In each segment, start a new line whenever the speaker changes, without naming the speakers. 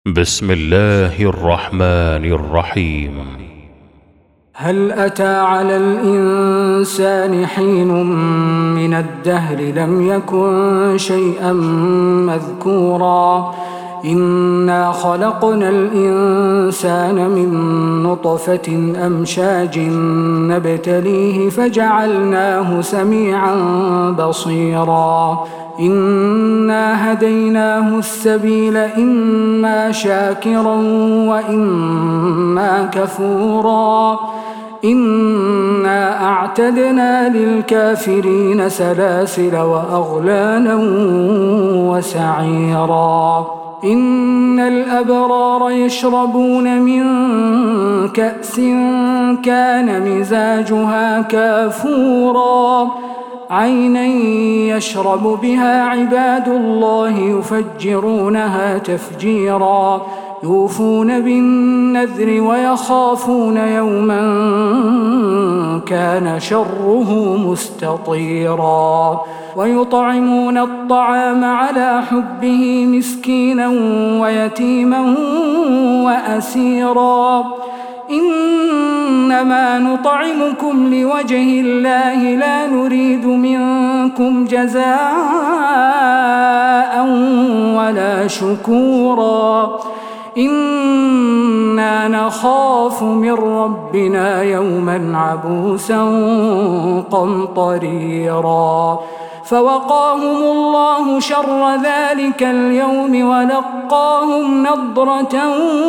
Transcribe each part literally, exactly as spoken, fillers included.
بسم الله الرحمن الرحيم.
هل أتى على الإنسان حين من الدهر لم يكن شيئا مذكورا إنا خلقنا الإنسان من نطفة أمشاج نبتليه فجعلناه سميعا بصيرا إنا هديناه السبيل إما شاكرا وإما كفورا إنا أعتدنا للكافرين سلاسل وأغلالا وسعيرا إن الأبرار يشربون من كأس كان مزاجها كافورا عينا يشرب بها عباد الله يفجرونها تفجيرا يوفون بالنذر ويخافون يوما كان شره مستطيرا ويطعمون الطعام على حبه مسكينا ويتيما وأسيرا إنما نطعمكم لوجه الله لا نريد منكم جزاء ولا شكورا إنا نخاف من ربنا يوما عبوسا قمطريرا فوقاهم الله شر ذلك اليوم ولقاهم نضرة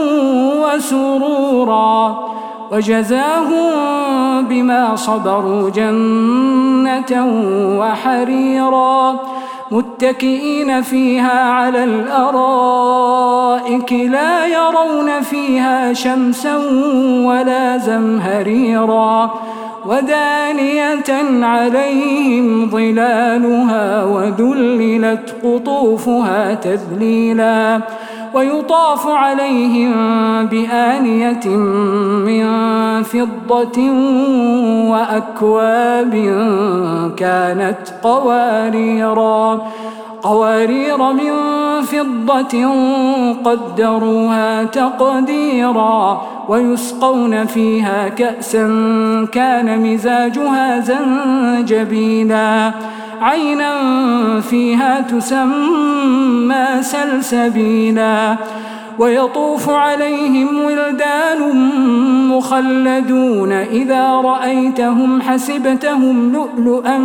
وسرورا وجزاهم بما صبروا جنة وحريرا متكئين فيها على الأرائك لا يرون فيها شمسا ولا زمهريرا ودانية عليهم ظلالها وذللت قطوفها تذليلا ويطاف عليهم بآنية من فضة وأكواب كانت قواريرا قوارير من فضة قدروها تقديرا ويسقون فيها كأسا كان مزاجها زنجبيلا عينا فيها تسمى سلسبيلا ويطوف عليهم ولدان مخلدون إذا رأيتهم حسبتهم لؤلؤا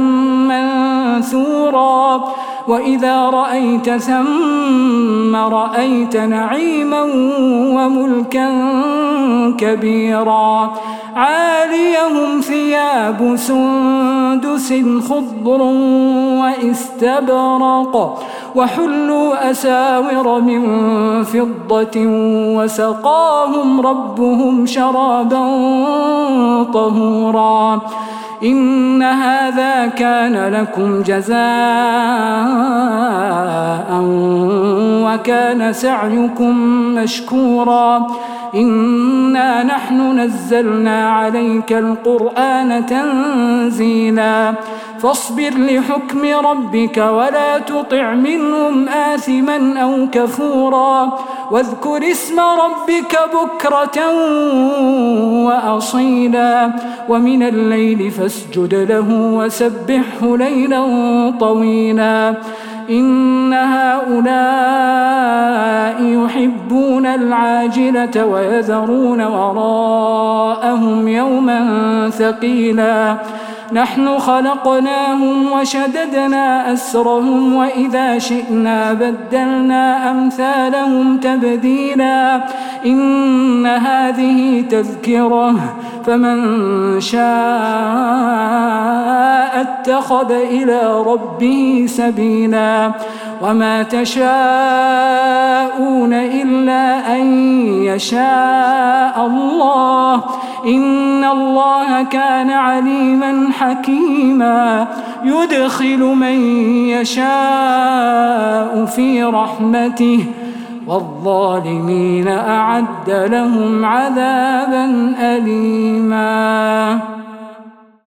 منثورا وإذا رأيت ثم رأيت نعيما وملكا كبيرا عاليهم ثياب سندس خضر واستبرق وحلوا أساور من فضة وسقاهم ربهم شرابا طهورا إن هذا كان لكم جزاء وكان سعيكم مشكورا إنا نحن نزلنا عليك القرآن تنزيلا فاصبر لحكم ربك ولا تطع منهم آثما أو كفورا واذكر اسم ربك بكرة وأصيلا ومن الليل فاسجد له وسبحه ليلا طويلا إن هؤلاء يحبون العاجلة ويذرون وراءهم يوما ثقيلا نحن خلقناهم وشددنا أسرهم وإذا شئنا بدلنا أمثالهم تبديلا إن هذه تذكرة فمن شاء اتخذ إلى ربه سبيلا وما تشاءون إلا أن يشاء الله إن الله كان عليما حكيما يدخل من يشاء في رحمته والظالمين أعد لهم عذابا أليما.